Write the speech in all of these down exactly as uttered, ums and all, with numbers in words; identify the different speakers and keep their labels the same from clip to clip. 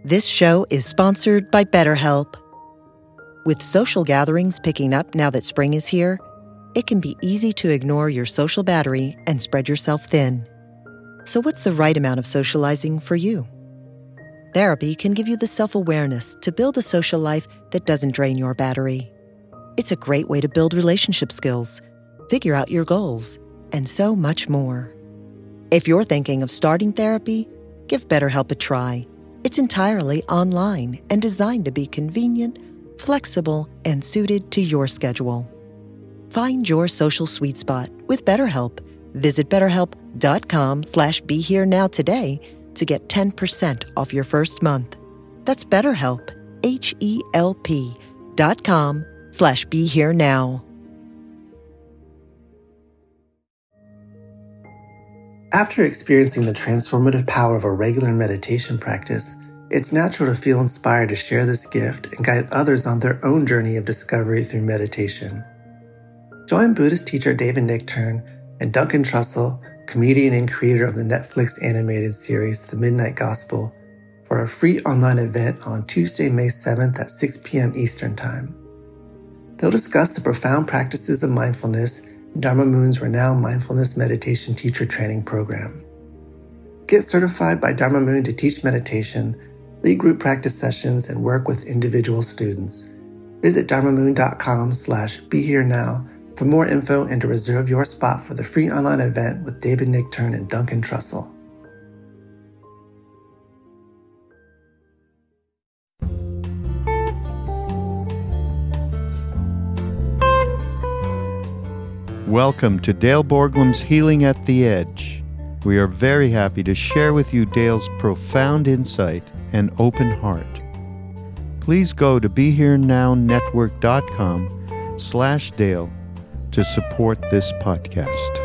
Speaker 1: This show is sponsored by BetterHelp. With social gatherings picking up now that spring is here, it can be easy to ignore your social battery and spread yourself thin. So what's the right amount of socializing for you? Therapy can give you the self-awareness to build a social life that doesn't drain your battery. It's a great way to build relationship skills, figure out your goals, and so much more. If you're thinking of starting therapy, give BetterHelp a try. It's entirely online and designed to be convenient, flexible, and suited to your schedule. Find your social sweet spot with BetterHelp. Visit betterhelp.com slash be here now today to get ten percent off your first month. That's BetterHelp, H E L P dot com slash be here now.
Speaker 2: After experiencing the transformative power of a regular meditation practice, it's natural to feel inspired to share this gift and guide others on their own journey of discovery through meditation. Join Buddhist teacher David Nichtern and Duncan Trussell, comedian and creator of the Netflix animated series The Midnight Gospel, for a free online event on Tuesday, May seventh at six p.m. Eastern Time. They'll discuss the profound practices of mindfulness in Dharma Moon's renowned mindfulness meditation teacher training program. Get certified by Dharma Moon to teach meditation, lead group practice sessions, and work with individual students. Visit dharmamoon.com slash be here now for more info and to reserve your spot for the free online event with David Nichtern and Duncan Trussell.
Speaker 3: Welcome to Dale Borglum's Healing at the Edge. We are very happy to share with you Dale's profound insight and open heart. Please go to be here now network dot com slash Dale to support this podcast.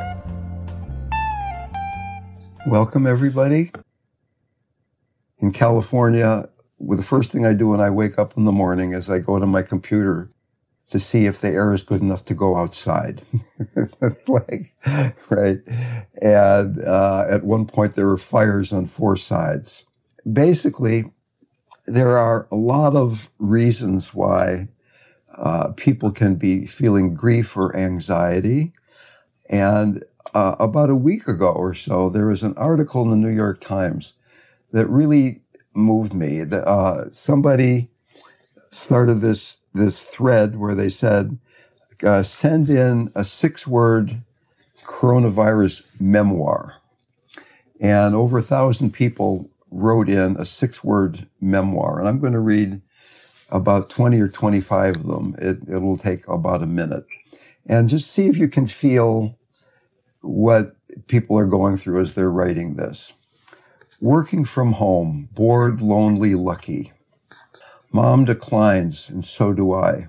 Speaker 4: Welcome, everybody. In California, well, the first thing I do when I wake up in the morning is I go to my computer to see if the air is good enough to go outside. like, right? And uh, at one point, there were fires on four sides. Basically, there are a lot of reasons why uh, people can be feeling grief or anxiety. And uh, about a week ago or so, there was an article in the New York Times that really moved me. The, uh, somebody started this this thread where they said, uh, send in a six-word coronavirus memoir. And over a thousand people wrote in a six-word memoir. And I'm going to read about twenty or twenty-five of them. It, it'll take about a minute. And just see if you can feel what people are going through as they're writing this. Working from home, bored, lonely, lucky. Mom declines, and so do I.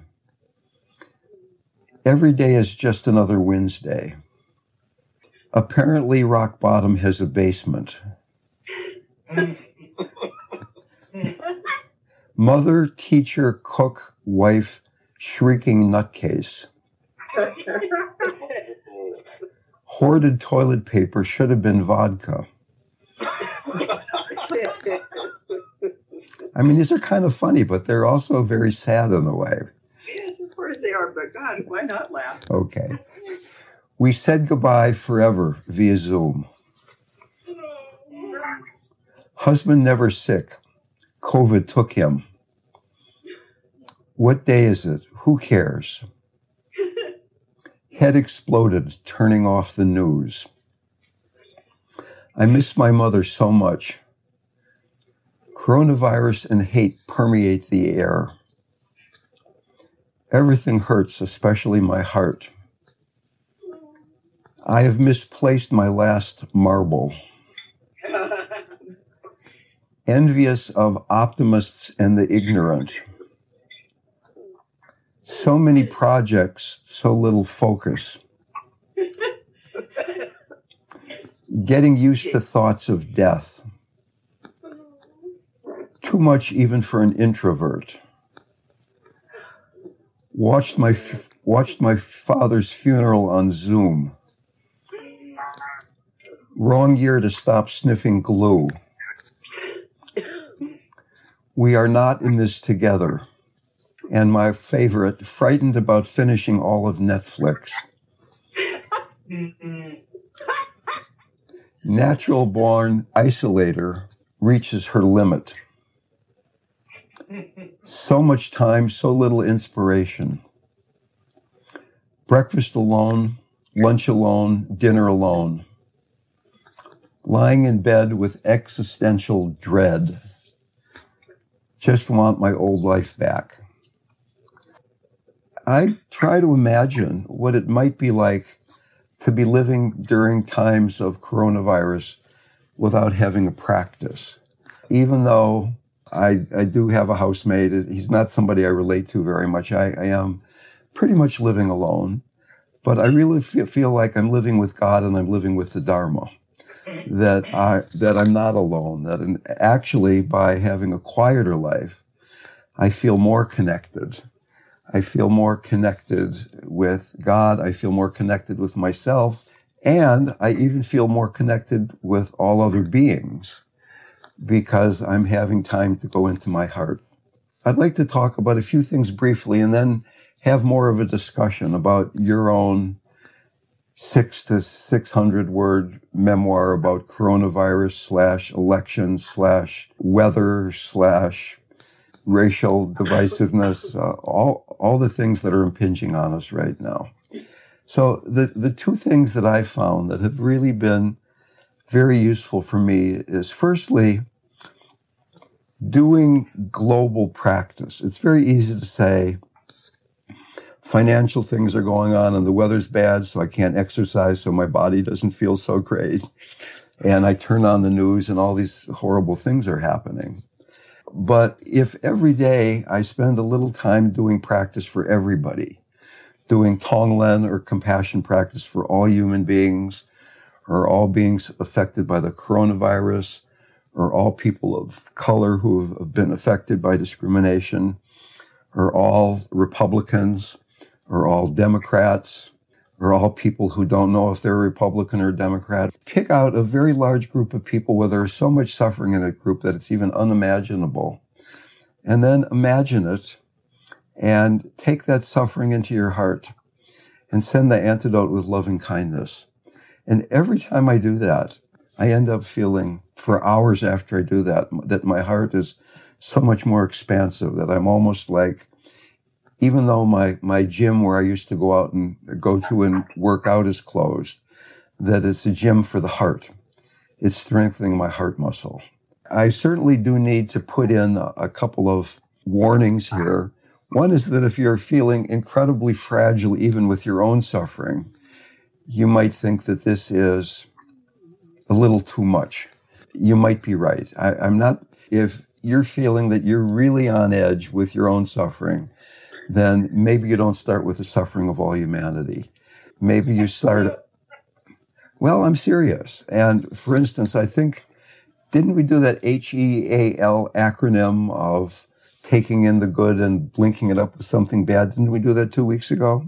Speaker 4: Every day is just another Wednesday. Apparently, rock bottom has a basement. Mother, teacher, cook, wife, shrieking nutcase. Hoarded toilet paper should have been vodka. I mean, these are kind of funny, but they're also very sad in a way.
Speaker 5: Yes, of course they are, but God, why not laugh?
Speaker 4: Okay. We said goodbye forever via Zoom. Husband never sick. COVID took him. What day is it? Who cares? Head exploded, turning off the news. I miss my mother so much. Coronavirus and hate permeate the air. Everything hurts, especially my heart. I have misplaced my last marble. Envious of optimists and the ignorant. So many projects, so little focus. Getting used to thoughts of death. Too much even for an introvert. Watched my f- watched my father's funeral on Zoom. Wrong year to stop sniffing glue. We are not in this together. And my favorite, frightened about finishing all of Netflix. Natural-born isolator reaches her limit. So much time, so little inspiration. Breakfast alone, lunch alone, dinner alone. Lying in bed with existential dread. Just want my old life back. I try to imagine what it might be like to be living during times of coronavirus without having a practice. Even though I, I do have a housemate, he's not somebody I relate to very much. I, I am pretty much living alone, but I really feel, feel like I'm living with God and I'm living with the Dharma. That I that I'm not alone. That in, actually, by having a quieter life, I feel more connected. I feel more connected with God. I feel more connected with myself, and I even feel more connected with all other beings because I'm having time to go into my heart. I'd like to talk about a few things briefly, and then have more of a discussion about your own six to six hundred word memoir about coronavirus slash elections slash weather slash racial divisiveness, uh, all all the things that are impinging on us right now. So the, the two things that I've found that have really been very useful for me is firstly, doing global practice. It's very easy to say, financial things are going on and the weather's bad, so I can't exercise, so my body doesn't feel so great. And I turn on the news and all these horrible things are happening. But if every day I spend a little time doing practice for everybody, doing Tonglen or compassion practice for all human beings, or all beings affected by the coronavirus, or all people of color who have been affected by discrimination, or all Republicans, or all Democrats, or all people who don't know if they're Republican or Democrat. Pick out a very large group of people where there is so much suffering in that group that it's even unimaginable. And then imagine it and take that suffering into your heart and send the antidote with loving kindness. And every time I do that, I end up feeling for hours after I do that, that my heart is so much more expansive, that I'm almost like, even though my, my gym where I used to go out and go to and work out is closed, that it's a gym for the heart. It's strengthening my heart muscle. I certainly do need to put in a, a couple of warnings here. One is that if you're feeling incredibly fragile, even with your own suffering, you might think that this is a little too much. You might be right. I, I'm not, if you're feeling that you're really on edge with your own suffering, then maybe you don't start with the suffering of all humanity. Maybe you start, well, I'm serious. And for instance, I think, didn't we do that H E A L acronym of taking in the good and linking it up with something bad? Didn't we do that two weeks ago?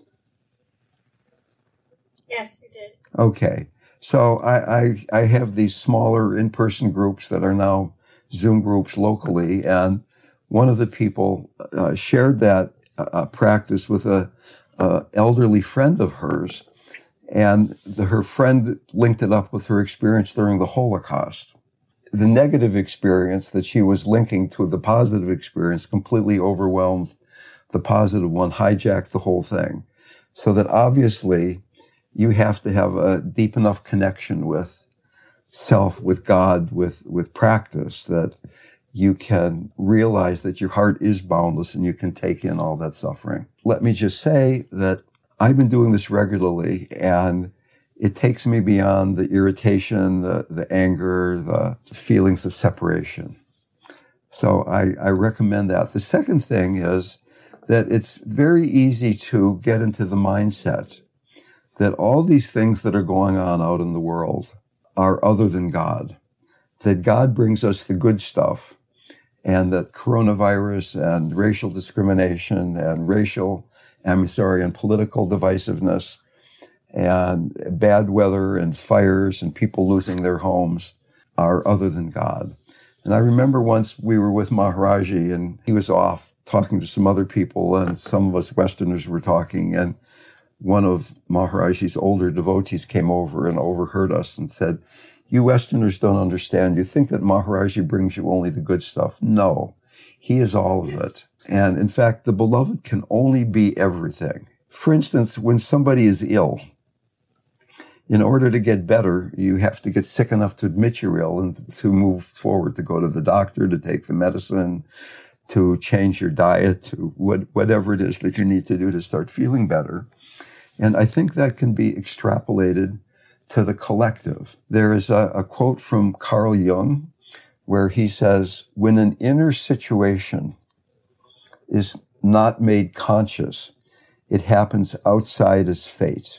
Speaker 6: Yes, we did.
Speaker 4: Okay. So I, I, I have these smaller in-person groups that are now Zoom groups locally, and one of the people uh, shared that uh, practice with a, a elderly friend of hers, and the, her friend linked it up with her experience during the Holocaust. The negative experience that she was linking to the positive experience completely overwhelmed the positive one, hijacked the whole thing. So that obviously you have to have a deep enough connection with self, with God, with, with practice, that you can realize that your heart is boundless and you can take in all that suffering. Let me just say that I've been doing this regularly, and it takes me beyond the irritation, the, the anger, the feelings of separation. So I, I recommend that. The second thing is that it's very easy to get into the mindset that all these things that are going on out in the world are other than God, that God brings us the good stuff, and that coronavirus and racial discrimination and racial, I'm sorry, and political divisiveness and bad weather and fires and people losing their homes are other than God. And I remember once we were with Maharaji, and he was off talking to some other people, and some of us Westerners were talking, and one of Maharaji's older devotees came over and overheard us and said, "You Westerners don't understand. You think that Maharaji brings you only the good stuff. No, he is all of it. And in fact, the beloved can only be everything. For instance, when somebody is ill, in order to get better, you have to get sick enough to admit you're ill and to move forward, to go to the doctor, to take the medicine, to change your diet, to what, whatever it is that you need to do to start feeling better. And I think that can be extrapolated to the collective. There is a, a quote from Carl Jung where he says, when an inner situation is not made conscious, it happens outside as fate.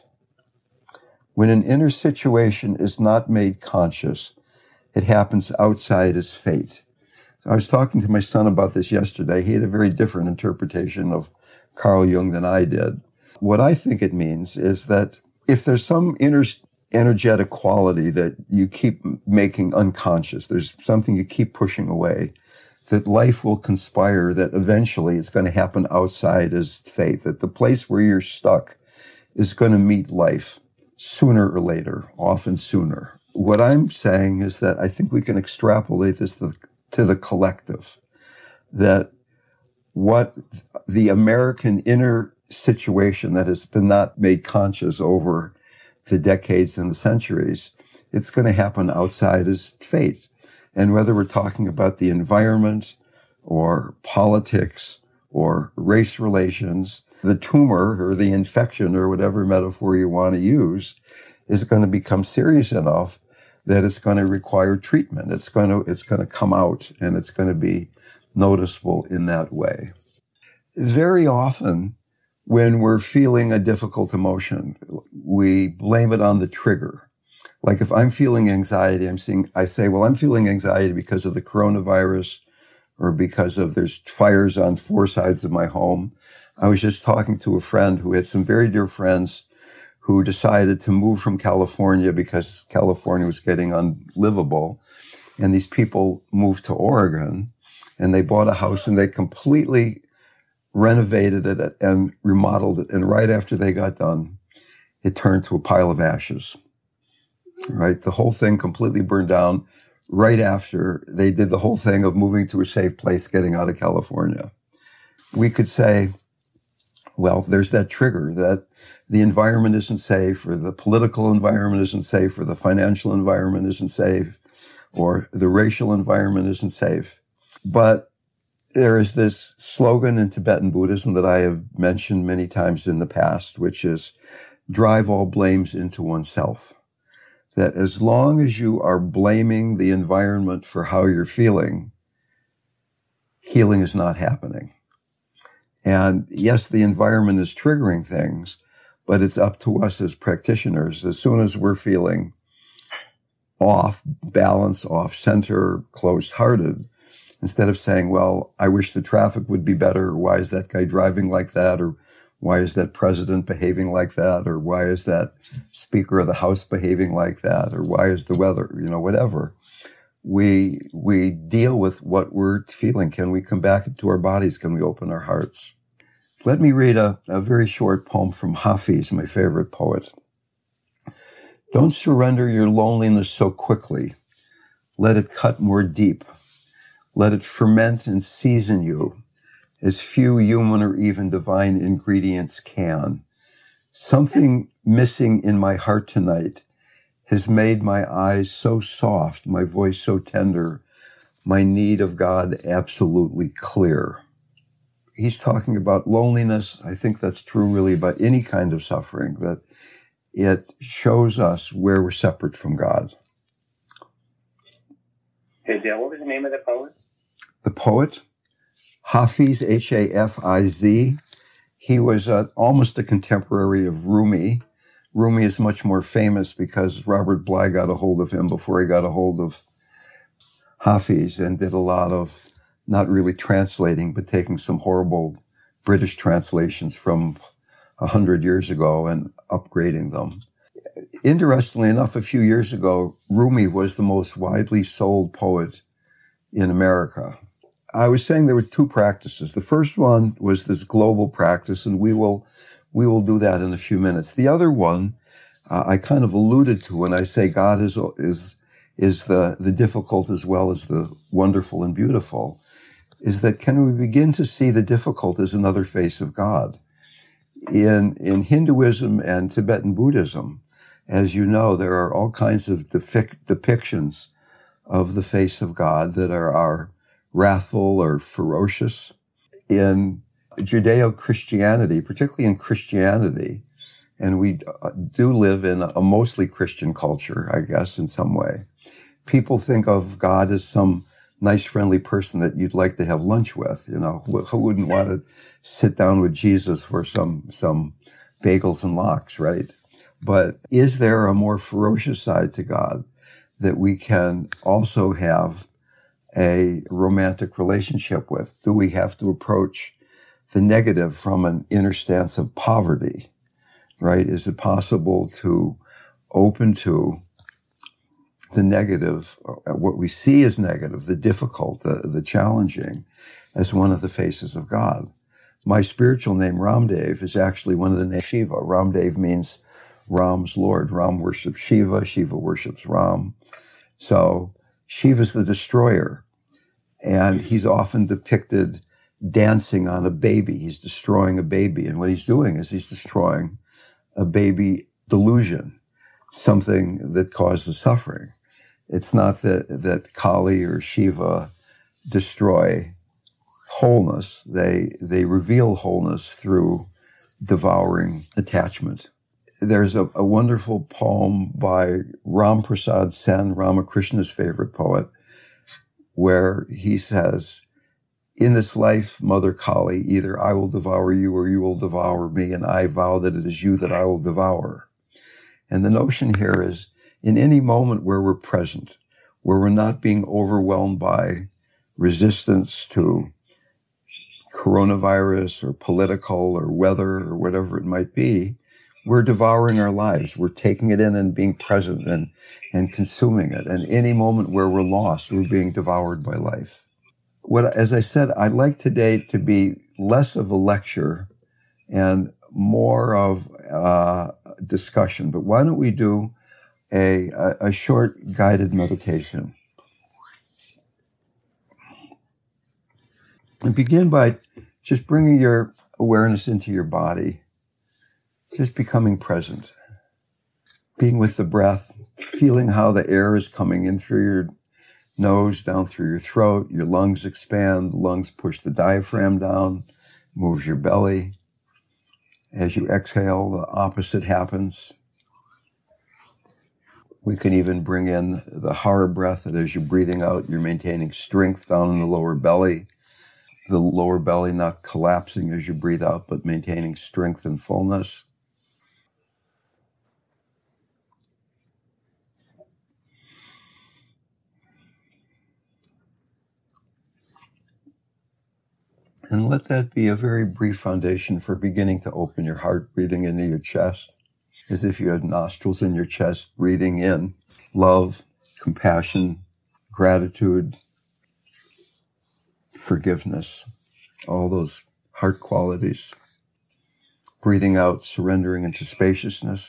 Speaker 4: When an inner situation is not made conscious, it happens outside as fate. I was talking to my son about this yesterday. He had a very different interpretation of Carl Jung than I did. What I think it means is that if there's some inner energetic quality that you keep making unconscious, there's something you keep pushing away, that life will conspire, that eventually it's going to happen outside as fate, that the place where you're stuck is going to meet life sooner or later, often sooner. What I'm saying is that I think we can extrapolate this to, to the collective, that what the American inner situation that has been not made conscious over the decades and the centuries, it's going to happen outside as fate. And whether we're talking about the environment or politics or race relations, the tumor or the infection or whatever metaphor you want to use is going to become serious enough that it's going to require treatment. It's going to, it's going to come out and it's going to be noticeable in that way. Very often, when we're feeling a difficult emotion, we blame it on the trigger. Like if I'm feeling anxiety, I'm seeing, I say, well, I'm feeling anxiety because of the coronavirus or because of there's fires on four sides of my home. I was just talking to a friend who had some very dear friends who decided to move from California because California was getting unlivable. And these people moved to Oregon and they bought a house and they completely renovated it and remodeled it. And right after they got done, it turned to a pile of ashes, right? The whole thing completely burned down right after they did the whole thing of moving to a safe place, getting out of California. We could say, well, there's that trigger that the environment isn't safe, or the political environment isn't safe, or the financial environment isn't safe, or the racial environment isn't safe. But there is this slogan in Tibetan Buddhism that I have mentioned many times in the past, which is drive all blames into oneself. That as long as you are blaming the environment for how you're feeling, healing is not happening. And yes, the environment is triggering things, but it's up to us as practitioners. As soon as we're feeling off balance, off center, closed-hearted, instead of saying, well, I wish the traffic would be better, or why is that guy driving like that, or why is that president behaving like that, or why is that Speaker of the House behaving like that, or why is the weather, you know, whatever. We we deal with what we're feeling. Can we come back into our bodies? Can we open our hearts? Let me read a, a very short poem from Hafiz, my favorite poet. Don't surrender your loneliness so quickly. Let it cut more deep. Let it ferment and season you as few human or even divine ingredients can. Something missing in my heart tonight has made my eyes so soft, my voice so tender, my need of God absolutely clear. He's talking about loneliness. I think that's true really about any kind of suffering, that it shows us where we're separate from God.
Speaker 6: Hey, Dale, what was the name of the poet?
Speaker 4: The poet, Hafiz, H A F I Z. He was uh, almost a contemporary of Rumi. Rumi is much more famous because Robert Bly got a hold of him before he got a hold of Hafiz and did a lot of not really translating, but taking some horrible British translations from a hundred years ago and upgrading them. Interestingly enough, a few years ago, Rumi was the most widely sold poet in America. I was saying there were two practices. The first one was this global practice, and we will we will do that in a few minutes. The other one, uh, I kind of alluded to when I say God is is is the the difficult as well as the wonderful and beautiful, is that can we begin to see the difficult as another face of God? In in Hinduism and Tibetan Buddhism, as you know, there are all kinds of depic- depictions of the face of God that are, are wrathful or ferocious. In Judeo-Christianity, particularly in Christianity, and we do live in a mostly Christian culture, I guess, in some way, people think of God as some nice, friendly person that you'd like to have lunch with. You know, who wouldn't want to sit down with Jesus for some some bagels and lox, right? But is there a more ferocious side to God that we can also have a romantic relationship with? Do we have to approach the negative from an inner stance of poverty, right? Is it possible to open to the negative, what we see as negative, the difficult, the, the challenging, as one of the faces of God? My spiritual name, Ramdev, is actually one of the names of Shiva. Ramdev means Ram's Lord. Ram worships Shiva. Shiva worships Ram. So Shiva's the destroyer. And he's often depicted dancing on a baby. He's destroying a baby. And what he's doing is he's destroying a baby delusion, something that causes suffering. It's not that, that Kali or Shiva destroy wholeness. They, they reveal wholeness through devouring attachment. There's a, a wonderful poem by Ram Prasad Sen, Ramakrishna's favorite poet, where he says, "In this life, Mother Kali, either I will devour you or you will devour me, and I vow that it is you that I will devour." And the notion here is, in any moment where we're present, where we're not being overwhelmed by resistance to coronavirus or political or weather or whatever it might be, we're devouring our lives. We're taking it in and being present and, and consuming it. And any moment where we're lost, we're being devoured by life. What, as I said, I'd like today to be less of a lecture and more of a discussion. But why don't we do a, a, a short guided meditation? And begin by just bringing your awareness into your body, just becoming present, being with the breath, feeling how the air is coming in through your nose, down through your throat, your lungs expand, the lungs push the diaphragm down, moves your belly. As you exhale, the opposite happens. We can even bring in the Hara breath, that as you're breathing out, you're maintaining strength down in the lower belly. The lower belly not collapsing as you breathe out, but maintaining strength and fullness. And let that be a very brief foundation for beginning to open your heart, breathing into your chest, as if you had nostrils in your chest, breathing in love, compassion, gratitude, forgiveness, all those heart qualities. Breathing out, surrendering into spaciousness.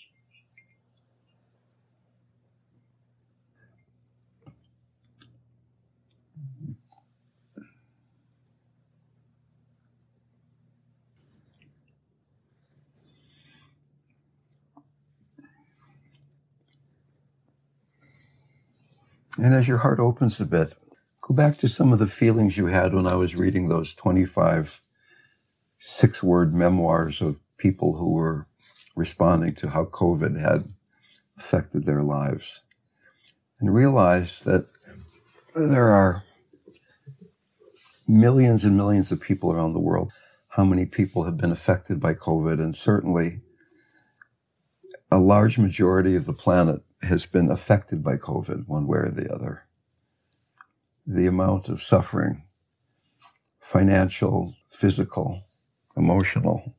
Speaker 4: And as your heart opens a bit, go back to some of the feelings you had when I was reading those twenty-five six-word memoirs of people who were responding to how COVID had affected their lives. And realize that there are millions and millions of people around the world. How many people have been affected by COVID? And certainly a large majority of the planet has been affected by COVID one way or the other. The amount of suffering, financial, physical, emotional,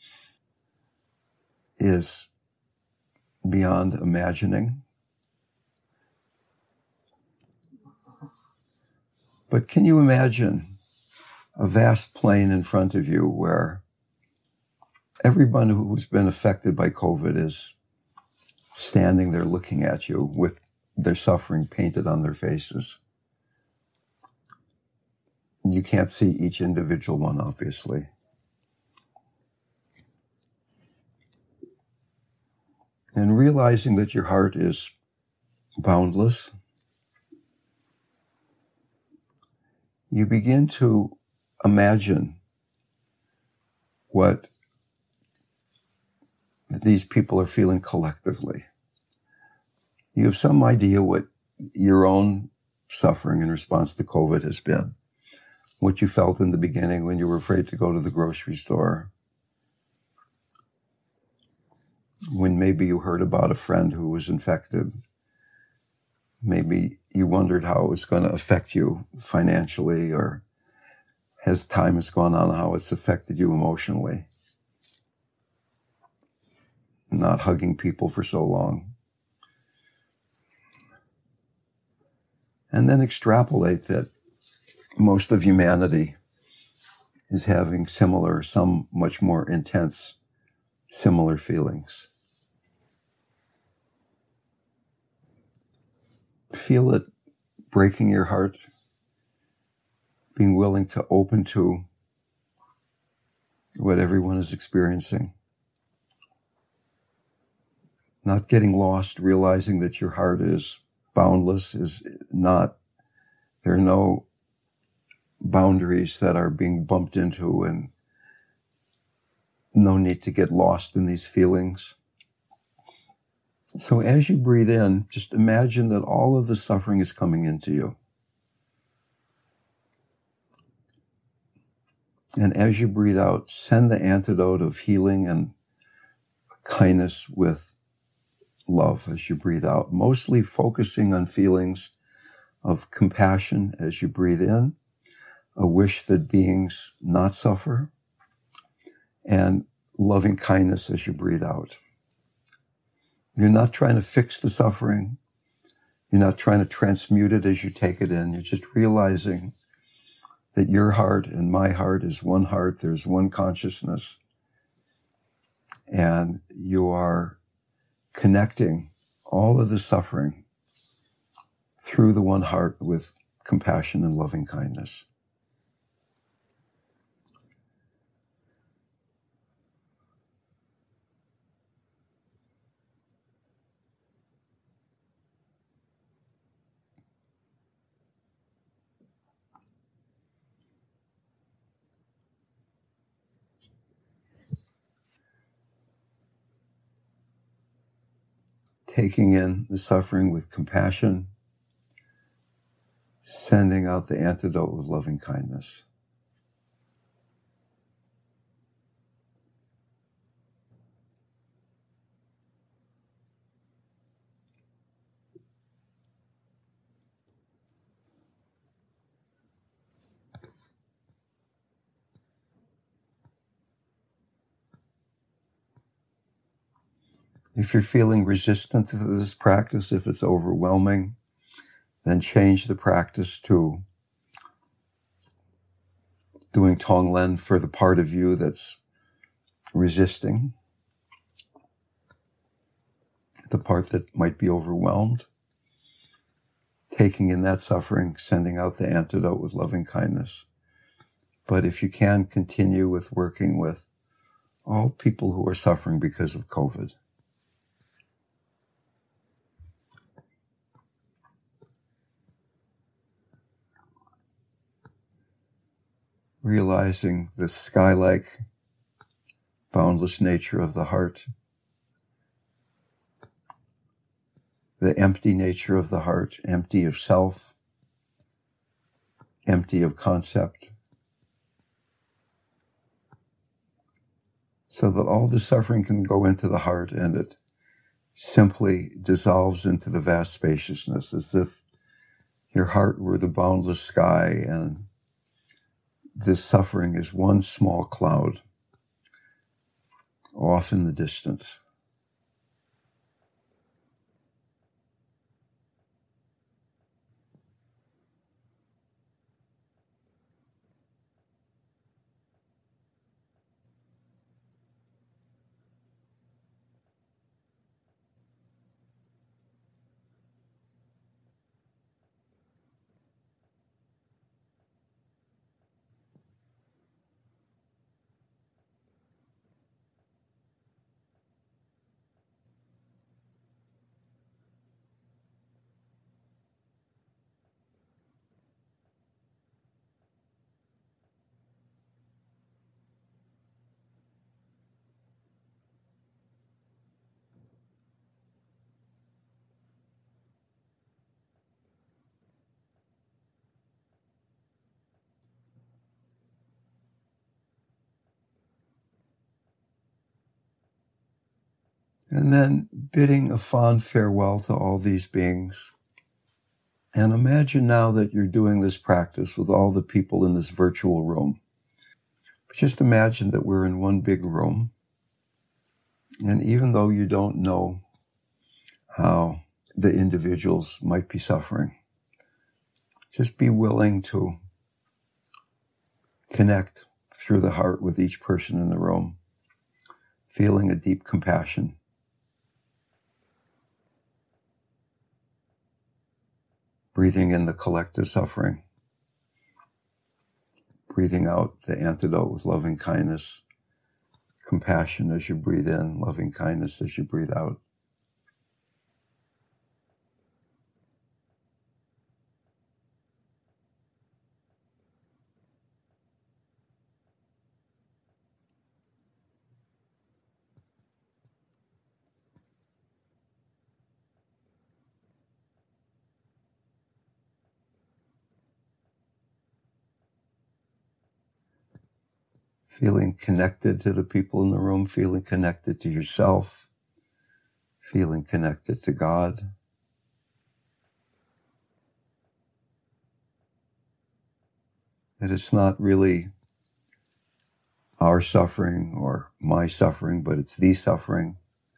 Speaker 4: is beyond imagining. But can you imagine a vast plain in front of you where everyone who's been affected by COVID is standing there looking at you with their suffering painted on their faces? You can't see each individual one, obviously. And realizing that your heart is boundless, you begin to imagine what these people are feeling collectively. You have some idea what your own suffering in response to COVID has been, what you felt in the beginning when you were afraid to go to the grocery store, when maybe you heard about a friend who was infected. Maybe you wondered how it was going to affect you financially, or as time has gone on, how it's affected you emotionally. Not hugging people for so long. And then extrapolate that most of humanity is having similar, some much more intense, similar feelings. Feel it breaking your heart, being willing to open to what everyone is experiencing. Not getting lost, realizing that your heart is boundless, is not, there are no boundaries that are being bumped into, and no need to get lost in these feelings. So as you breathe in, just imagine that all of the suffering is coming into you. And as you breathe out, send the antidote of healing and kindness with love as you breathe out, mostly focusing on feelings of compassion as you breathe in, a wish that beings not suffer, and loving kindness as you breathe out. You're not trying to fix the suffering. You're not trying to transmute it as you take it in. You're just realizing that your heart and my heart is one heart. There's one consciousness. And you are connecting all of the suffering through the one heart with compassion and loving kindness. Taking in the suffering with compassion, sending out the antidote with loving kindness. If you're feeling resistant to this practice, if it's overwhelming, then change the practice to doing Tonglen for the part of you that's resisting, the part that might be overwhelmed, taking in that suffering, sending out the antidote with loving kindness. But if you can, continue with working with all people who are suffering because of COVID. Realizing the sky-like, boundless nature of the heart, the empty nature of the heart, empty of self, empty of concept, so that all the suffering can go into the heart and it simply dissolves into the vast spaciousness, as if your heart were the boundless sky and this suffering is one small cloud off in the distance. And then bidding a fond farewell to all these beings. And imagine now that you're doing this practice with all the people in this virtual room. But just imagine that we're in one big room. And even though you don't know how the individuals might be suffering, just be willing to connect through the heart with each person in the room, feeling a deep compassion. Breathing in the collective suffering. Breathing out the antidote with loving kindness, compassion as you breathe in, loving kindness as you breathe out. Feeling connected to the people in the room, feeling connected to yourself, feeling connected to God. That it's not really our suffering or my suffering, but it's the suffering.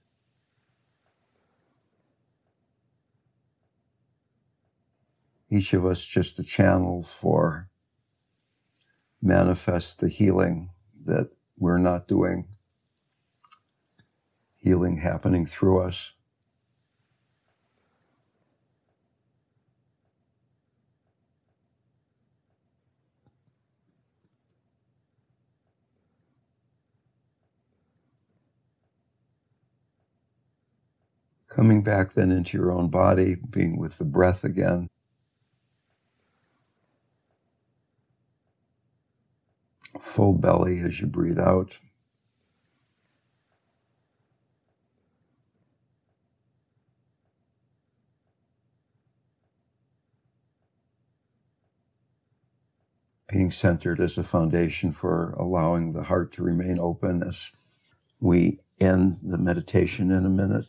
Speaker 4: Each of us just a channel for manifest the healing that we're not doing, healing happening through us. Coming back then into your own body, being with the breath again. Full belly as you breathe out. Being centered as a foundation for allowing the heart to remain open as we end the meditation in a minute.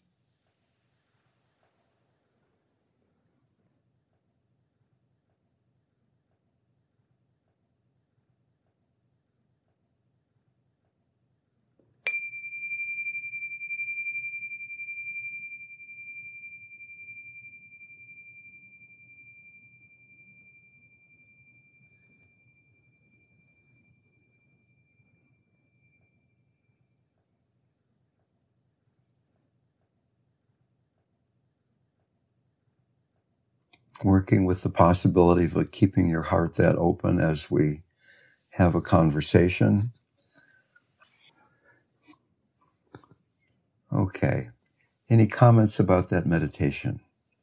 Speaker 4: Working with the possibility of keeping your heart that open as we have a conversation. Okay. Any comments about that meditation?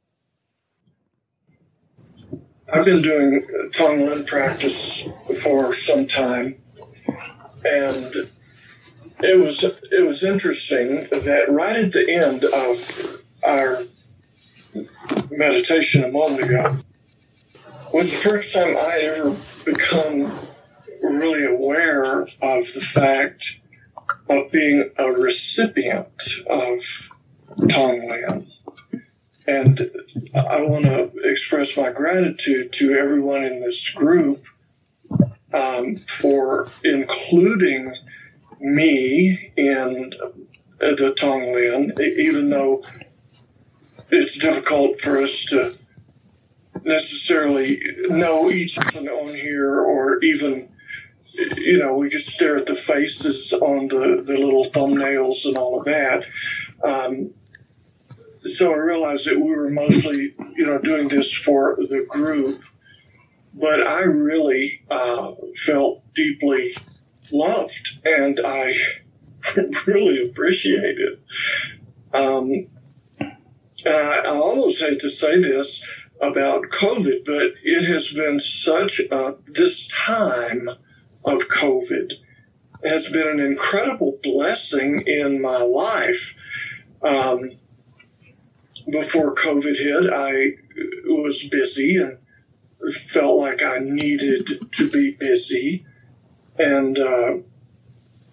Speaker 7: I've been doing Tonglen practice for some time, and it was it was interesting that right at the end of our meditation a moment ago was the first time I ever become really aware of the fact of being a recipient of Tonglen. And I want to express my gratitude to everyone in this group um, for including me in the Tonglen, even though it's difficult for us to necessarily know each person on here, or even, you know, we could stare at the faces on the, the little thumbnails and all of that. Um, so I realized that we were mostly, you know, doing this for the group, but I really uh, felt deeply loved, and I really appreciate it. Um, And I, I almost hate to say this about COVID, but it has been such a, this time of COVID has been an incredible blessing in my life. Um, before COVID hit, I was busy and felt like I needed to be busy. And, uh,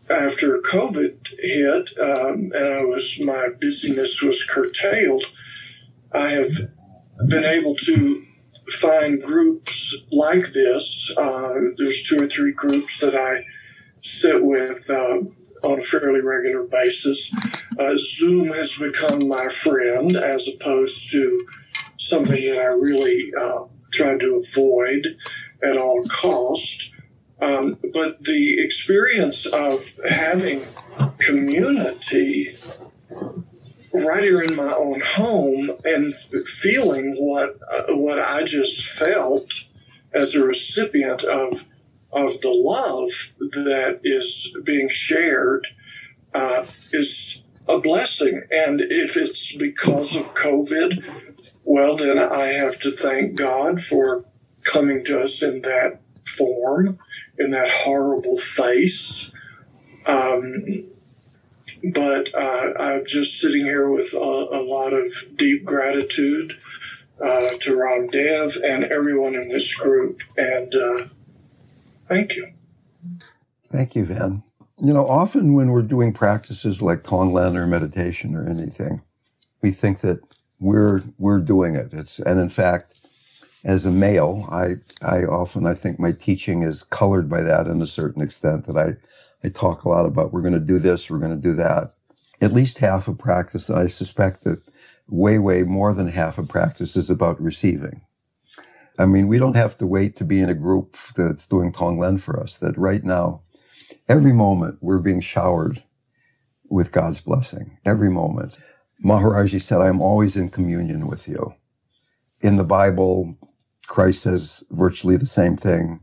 Speaker 7: after COVID hit, um, and I was my busyness was curtailed, I have been able to find groups like this. Uh, there's two or three groups that I sit with uh, on a fairly regular basis. Uh, Zoom has become my friend as opposed to something that I really uh, try to avoid at all cost. Um, but the experience of having community right here in my own home and feeling what uh, what I just felt as a recipient of of the love that is being shared uh, is a blessing. And if it's because of COVID, well, then I have to thank God for coming to us in that form, in that horrible face. Um, but uh, I'm just sitting here with a, a lot of deep gratitude uh, to Ram Dev and everyone in this group. And uh, thank you.
Speaker 4: Thank you, Van. You know, often when we're doing practices like Tonglen or meditation or anything, we think that we're we're doing it. It's and in fact, as a male, I I often I think my teaching is colored by that in a certain extent, that I, I talk a lot about we're going to do this, we're going to do that. At least half of practice, and I suspect that way, way more than half of practice is about receiving. I mean, we don't have to wait to be in a group that's doing Tonglen for us, that right now, every moment we're being showered with God's blessing, every moment. Maharaji said, I am always in communion with you. In the Bible, Christ says virtually the same thing.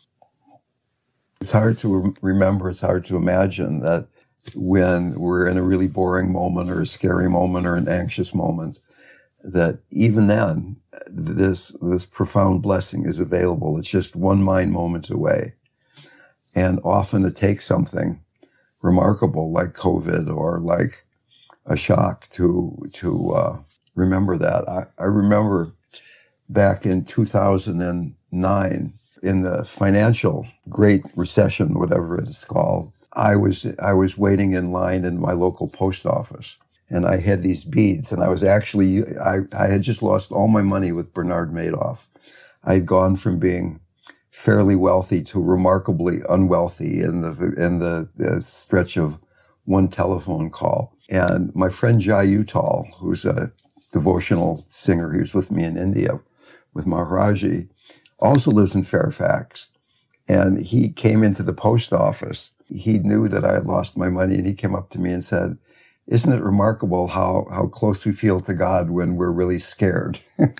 Speaker 4: It's hard to re- remember, it's hard to imagine that when we're in a really boring moment or a scary moment or an anxious moment, that even then, this, this profound blessing is available. It's just one mind moment away. And often it takes something remarkable like COVID or like a shock to, to, uh, remember that. I, I remember back in two thousand nine, in the financial Great Recession, whatever it's called, I was I was waiting in line in my local post office, and I had these beads, and I was actually I, I had just lost all my money with Bernard Madoff. I had gone from being fairly wealthy to remarkably unwealthy in the in the, the stretch of one telephone call. And my friend Jai Uttal, who's a devotional singer, he was with me in India with Maharaji, also lives in Fairfax. And he came into the post office. He knew that I had lost my money, and he came up to me and said, isn't it remarkable how, how close we feel to God when we're really scared?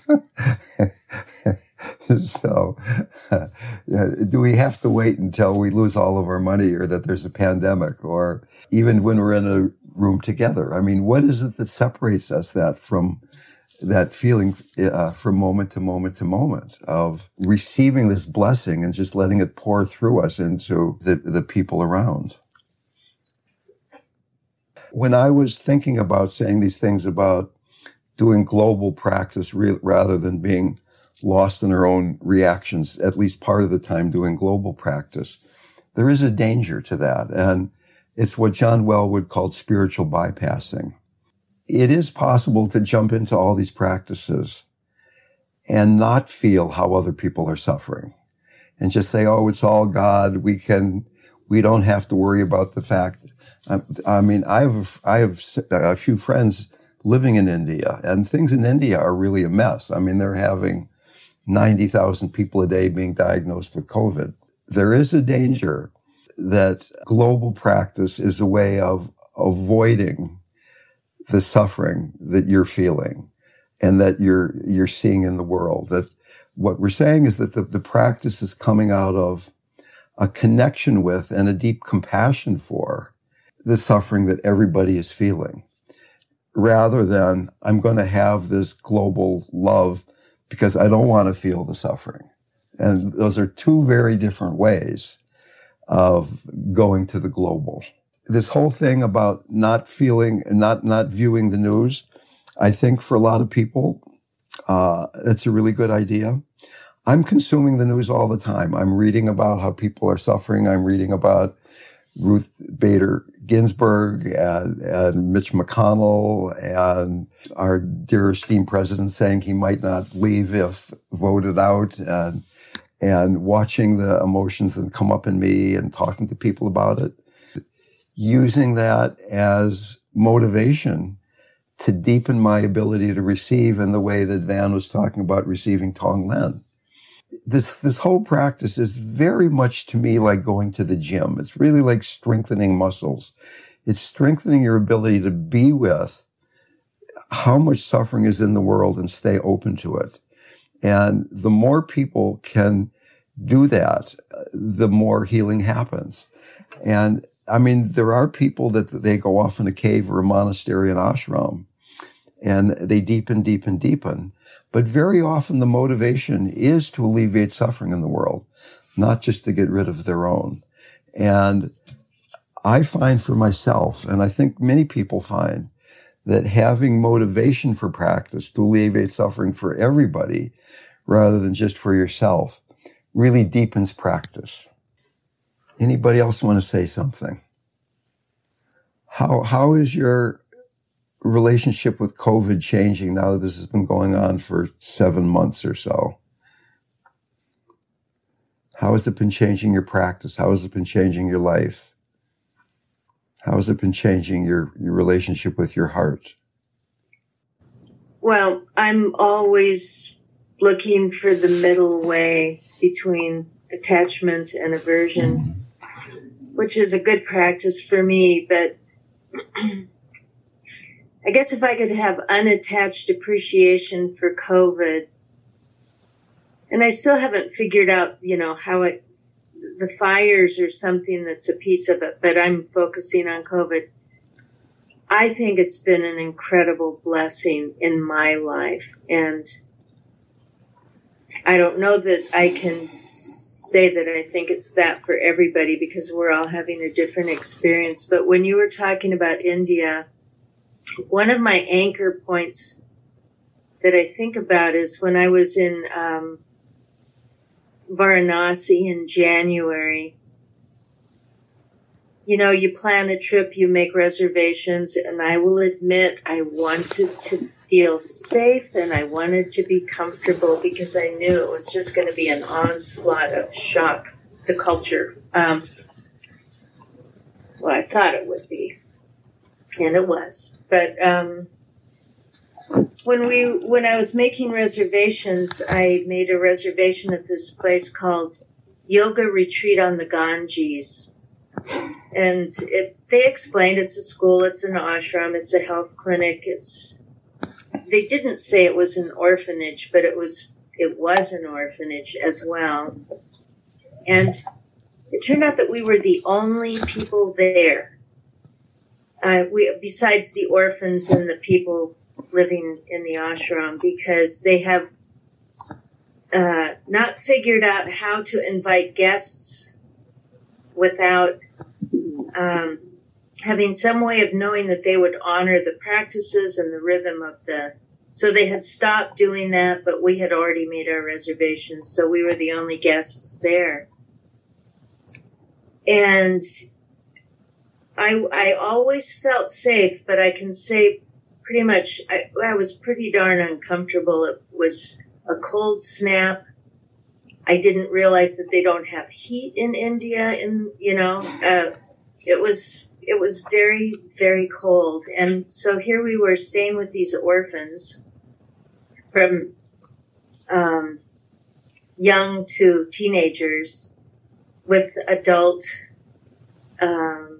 Speaker 4: So, uh, do we have to wait until we lose all of our money or that there's a pandemic, or even when we're in a room together? I mean, what is it that separates us that from that feeling uh, from moment to moment to moment of receiving this blessing and just letting it pour through us into the, the people around? When I was thinking about saying these things about doing global practice re- rather than being lost in our own reactions, at least part of the time doing global practice, there is a danger to that. And it's what John Welwood called spiritual bypassing. It is possible to jump into all these practices and not feel how other people are suffering and just say, oh, it's all God. We can, we don't have to worry about the fact. I, I mean, I have, I have a few friends living in India, and things in India are really a mess. I mean, they're having ninety thousand people a day being diagnosed with COVID. There is a danger that global practice is a way of avoiding the suffering that you're feeling and that you're you're seeing in the world. That what we're saying is that the, the practice is coming out of a connection with and a deep compassion for the suffering that everybody is feeling, rather than I'm going to have this global love because I don't want to feel the suffering. And those are two very different ways of going to the global. This whole thing about not feeling, not, not viewing the news, I think for a lot of people, uh, it's a really good idea. I'm consuming the news all the time. I'm reading about how people are suffering. I'm reading about Ruth Bader Ginsburg and, and Mitch McConnell and our dear esteemed president saying he might not leave if voted out, and and watching the emotions that come up in me and talking to people about it, using that as motivation to deepen my ability to receive in the way that Van was talking about receiving Tonglen. This this whole practice is very much to me like going to the gym. It's really like strengthening muscles. It's strengthening your ability to be with how much suffering is in the world and stay open to it. And the more people can do that, the more healing happens. And I mean, there are people that they go off in a cave or a monastery and ashram, and they deepen, deepen, deepen. But very often the motivation is to alleviate suffering in the world, not just to get rid of their own. And I find for myself, and I think many people find, that having motivation for practice to alleviate suffering for everybody rather than just for yourself really deepens practice. Anybody else want to say something? How how is your relationship with COVID changing now that this has been going on for seven months or so? How has it been changing your practice? How has it been changing your life? How has it been changing your, your relationship with your heart?
Speaker 8: Well, I'm always looking for the middle way between attachment and aversion, which is a good practice for me, but I guess if I could have unattached appreciation for COVID, and I still haven't figured out, you know, how it, the fires are something that's a piece of it, but I'm focusing on COVID. I think it's been an incredible blessing in my life. And I don't know that I can say that I think it's that for everybody because we're all having a different experience. But when you were talking about India, one of my anchor points that I think about is when I was in um, Varanasi in January. You know, you plan a trip, you make reservations, and I will admit I wanted to feel safe and I wanted to be comfortable because I knew it was just going to be an onslaught of shock, the culture. Um, well, I thought it would be, and it was. But um, when we, when I was making reservations, I made a reservation at this place called Yoga Retreat on the Ganges. And it, they explained it's a school, it's an ashram, it's a health clinic. It's, they didn't say it was an orphanage, but it was, it was an orphanage as well. And it turned out that we were the only people there. Uh, we, besides the orphans and the people living in the ashram, because they have uh, not figured out how to invite guests without um, having some way of knowing that they would honor the practices and the rhythm of the... So they had stopped doing that, but we had already made our reservations, so we were the only guests there. And I, I always felt safe, but I can say pretty much I, I was pretty darn uncomfortable. It was a cold snap. I didn't realize that they don't have heat in India, and you know, uh, it was it was very very cold. And so here we were staying with these orphans, from um, young to teenagers, with adult um,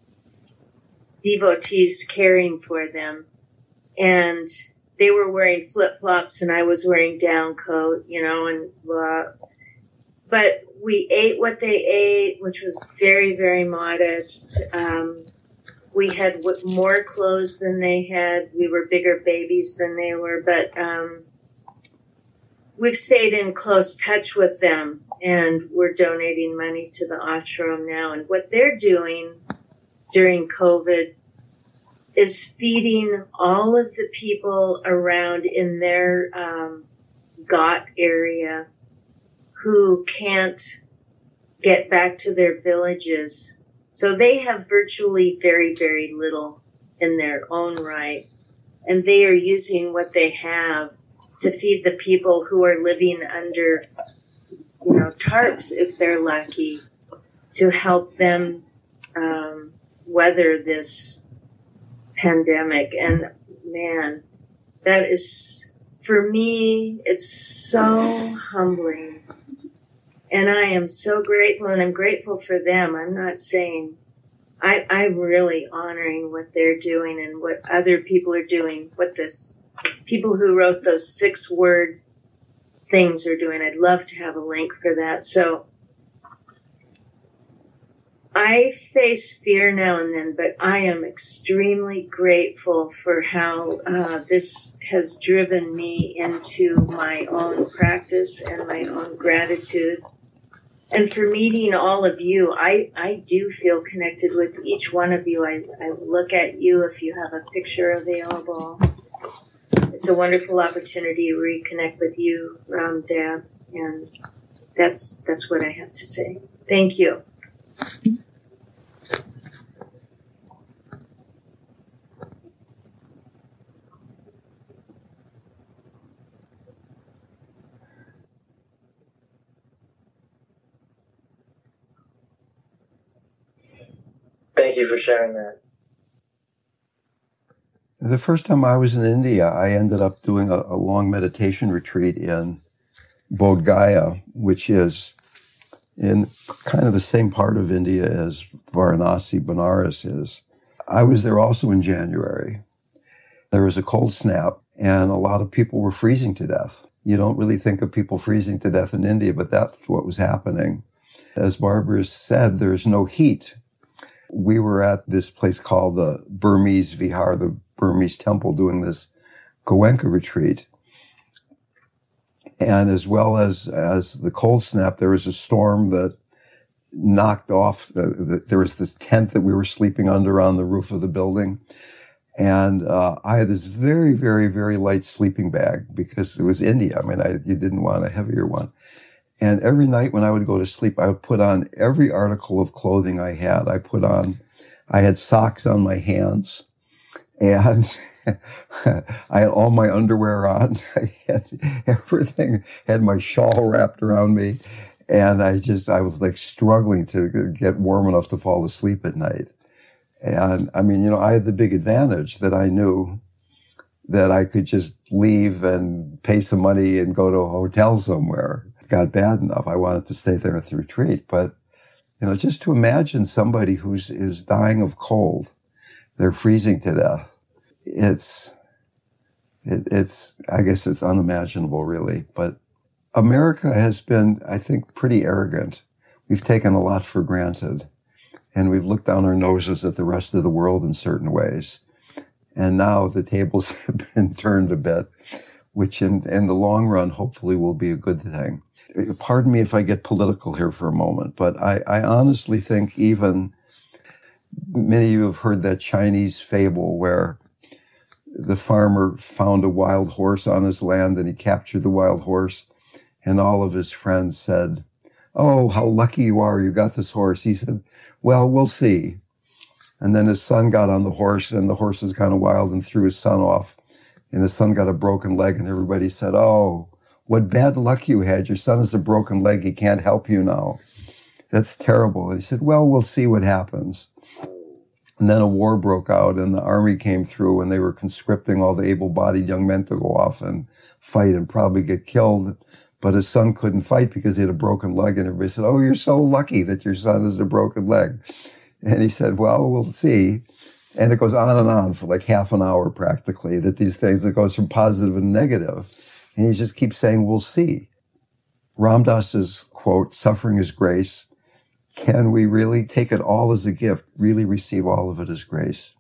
Speaker 8: devotees caring for them. And they were wearing flip-flops and I was wearing down coat, you know, and blah. But we ate what they ate, which was very, very modest. Um, we had w- more clothes than they had. We were bigger babies than they were, but um, we've stayed in close touch with them, and we're donating money to the ashram now. And what they're doing during COVID is feeding all of the people around in their um, Ghat area who can't get back to their villages So they have virtually very, very little in their own right. And they are using what they have to feed the people who are living under, you know, tarps, if they're lucky, to help them um, weather this pandemic. And man, that is, for me, it's so humbling. And I am so grateful, and I'm grateful for them. I'm not saying, I, I'm really honoring what they're doing and what other people are doing, what this people who wrote those six word things are doing. I'd love to have a link for that. So I face fear now and then, but I am extremely grateful for how uh, this has driven me into my own practice and my own gratitude. And for meeting all of you, I, I do feel connected with each one of you. I, I look at you if you have a picture available. It's a wonderful opportunity to reconnect with you, Ram Dev, and that's that's what I have to say. Thank you.
Speaker 9: Thank you for sharing that.
Speaker 4: The first time I was in India, I ended up doing a, a long meditation retreat in Bodh Gaya, which is in kind of the same part of India as Varanasi, Benares is. I was there also in January. There was a cold snap, and a lot of people were freezing to death. You don't really think of people freezing to death in India, but that's what was happening. As Barbara said, there's no heat. We were at this place called the Burmese Vihar, the Burmese temple, doing this Goenka retreat. And as well as, as the cold snap, there was a storm that knocked off, the, the, there was this tent that we were sleeping under on the roof of the building. And uh, I had this very, very, very light sleeping bag because it was India. I mean, I, you didn't want a heavier one. And every night when I would go to sleep, I would put on every article of clothing I had. I put on, I had socks on my hands, and I had all my underwear on. I had everything, had my shawl wrapped around me. And I just, I was like struggling to get warm enough to fall asleep at night. And I mean, you know, I had the big advantage that I knew that I could just leave and pay some money and go to a hotel somewhere. It got bad enough. I wanted to stay there at the retreat. But, you know, just to imagine somebody who's is dying of cold, they're freezing to death. It's, it, it's, I guess it's unimaginable, really. But America has been, I think, pretty arrogant. We've taken a lot for granted. And we've looked down our noses at the rest of the world in certain ways. And now the tables have been turned a bit, which in, in the long run, hopefully will be a good thing. Pardon me if I get political here for a moment, but I, I honestly think even many of you have heard that Chinese fable where the farmer found a wild horse on his land and he captured the wild horse, and all of his friends said, "Oh, how lucky you are, you got this horse." He said, "Well, we'll see." And then his son got on the horse, and the horse was kind of wild and threw his son off. And his son got a broken leg, and everybody said, "Oh, what bad luck you had. Your son has a broken leg. He can't help you now. That's terrible." And he said, "Well, we'll see what happens." And then a war broke out, and the army came through, and they were conscripting all the able-bodied young men to go off and fight and probably get killed. But his son couldn't fight because he had a broken leg, and everybody said, "Oh, you're so lucky that your son has a broken leg." And he said, "Well, we'll see." And it goes on and on for like half an hour practically, that these things, that goes from positive and negative. And he just keeps saying, "We'll see." Ram Dass's quote, "Suffering is grace." Can we really take it all as a gift, really receive all of it as grace?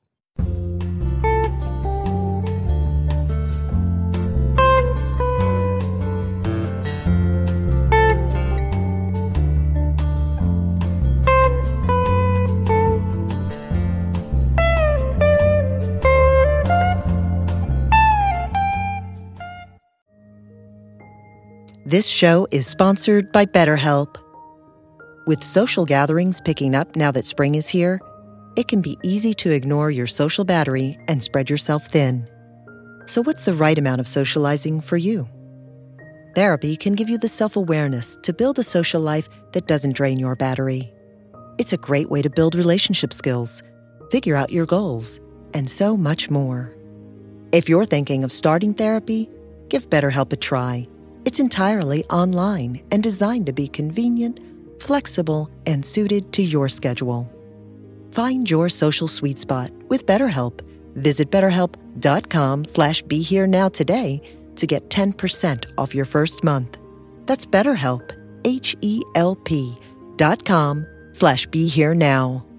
Speaker 1: This show is sponsored by BetterHelp. With social gatherings picking up now that spring is here, it can be easy to ignore your social battery and spread yourself thin. So what's the right amount of socializing for you? Therapy can give you the self-awareness to build a social life that doesn't drain your battery. It's a great way to build relationship skills, figure out your goals, and so much more. If you're thinking of starting therapy, give BetterHelp a try. It's entirely online and designed to be convenient, flexible, and suited to your schedule. Find your social sweet spot with BetterHelp. Visit betterhelp.com slash be here now today to get ten percent off your first month. That's BetterHelp, H E L P dot com slash be here now.